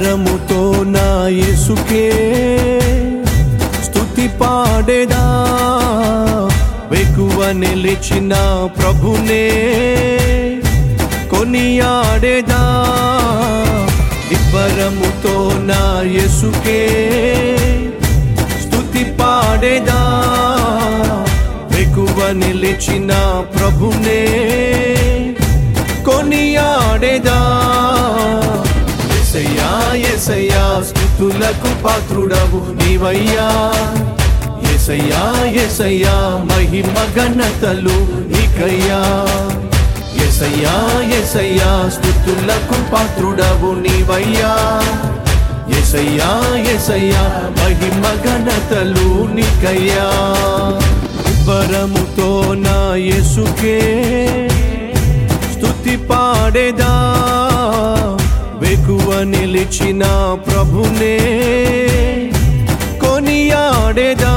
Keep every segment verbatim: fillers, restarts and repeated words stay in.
నిబ్బరముతో నా యేసుకే స్తుతి పాడేదా, వెకువ నిలిచిన ప్రభునే కొనియాడేదా. నిబ్బరముతో నా యేసుకే స్తుతి పాడేదా, వెకువ నిలిచిన ప్రభునే కొనియాడేదా. యేసయ్యా యేసయ్యా స్తుతులకు పాత్రుడవు నీవయ్యా. యేసయ్యా యేసయ్యా మహిమ ఘనతలు నీకయ్యా. యేసయ్యా యేసయ్యా స్తుతులకు పాత్రుడవు నీవయ్యా. యేసయ్యా యేసయ్యా మహిమ ఘనతలు నీకయ్యా. నిబ్బరముతో నా యేసుకే స్తుతి పాడేదా, వెకువ నిలిచిన ప్రభునే కొనియాడేదా.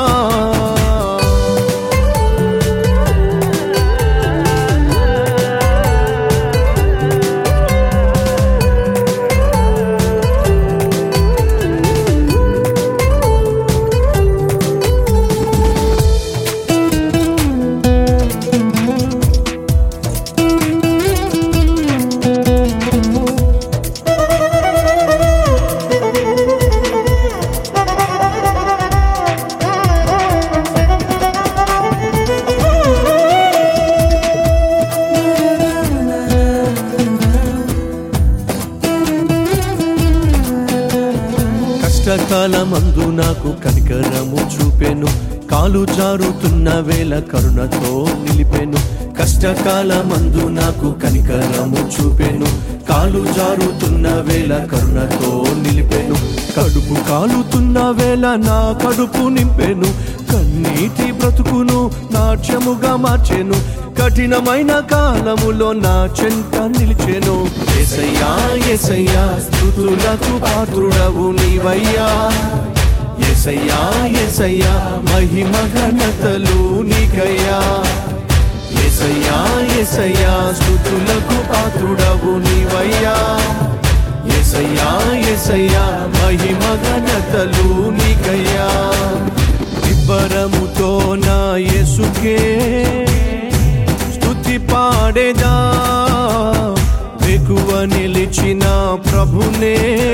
కష్టకాలమందు నాకు కనికరము చూపెను, కాలు జారుతున్న వేళ కరుణతో నిలిపెను. కష్టకాలమందు నాకు కనికరము చూపెను, కాలు జారుతున్న వేళ కరుణతో నిలిపెను. కడుపు కాలుతున్న వేళ నా కడుపు నింపెను, కన్నీటి బ్రతుకును నాట్యముగా మార్చెను. కఠినమైన కాలములో నా చెంత నిలిచెను. యేసయ్యా యేసయ్యా స్తుతులకు పాత్రుడవు నీవయ్యా. యేసయ్యా యేసయ్యా మహిమ ఘనతలు నీకయ్యా. యేసయ్యా యేసయ్యా స్తుతులకు పాత్రుడవు నీవయ్యా. యేసయ్యా యేసయ్యా మహిమ ఘనతలు నీకయ్యా. నిబ్బరముతో నా యేసుకే స్తుతి పాడేదా, వెకువ నిలిచిన ప్రభునే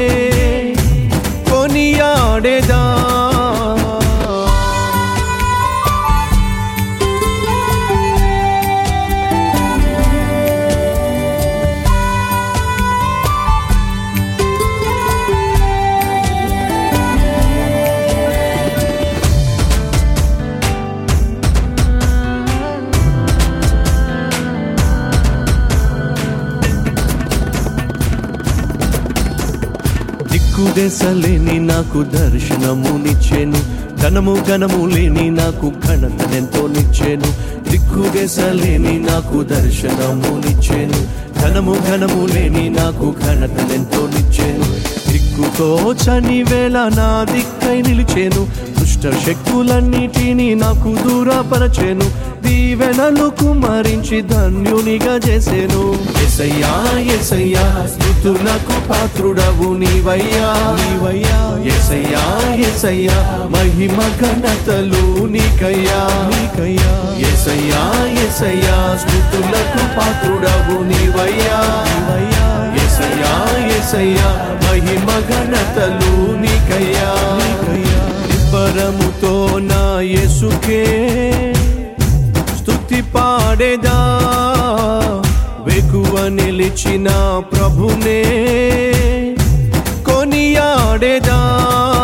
కొనియాడేదా. దిక్కుదెసలేని నాకు దర్శనమునిచ్చెను, ధనము ఘనము లేని నాకు ఘనతనెంతో నిచ్చెను. దిక్కుదెసలేని నాకు దర్శనమునిచ్చెను, ధనము ఘనము లేని నాకు ఘనతనెంతో నిచ్చెను. దిక్కుతో చని వేళ నా దిక్కై నిలిచెను, దుష్ట శక్తులన్నిటినీ నాకు దూరపరచెను. దీవెనలు కుమరించి ధన్యునిగా చేసెను. యేసయ్యా యేసయ్యా స్తుతులకు పాత్రుడవు నీవయ్యా నీవయ్యా. యేసయ్యా యేసయ్యా మహిమ ఘనతలు నీకయ్యా నీకయ్యా. యేసయ్యా యేసయ్యా స్తుతులకు పాత్రుడవు నీవయ్యా నీవయ్యా. యేసయ్యా యేసయ్యా మహిమ ఘనతలు నీకయ్యా నీకయ్యా. నిబ్బరముతో నా యేసుకే స్తుతి పాడేదా, వెకువ నిలిచిన ప్రభునే కొనియాడేదా.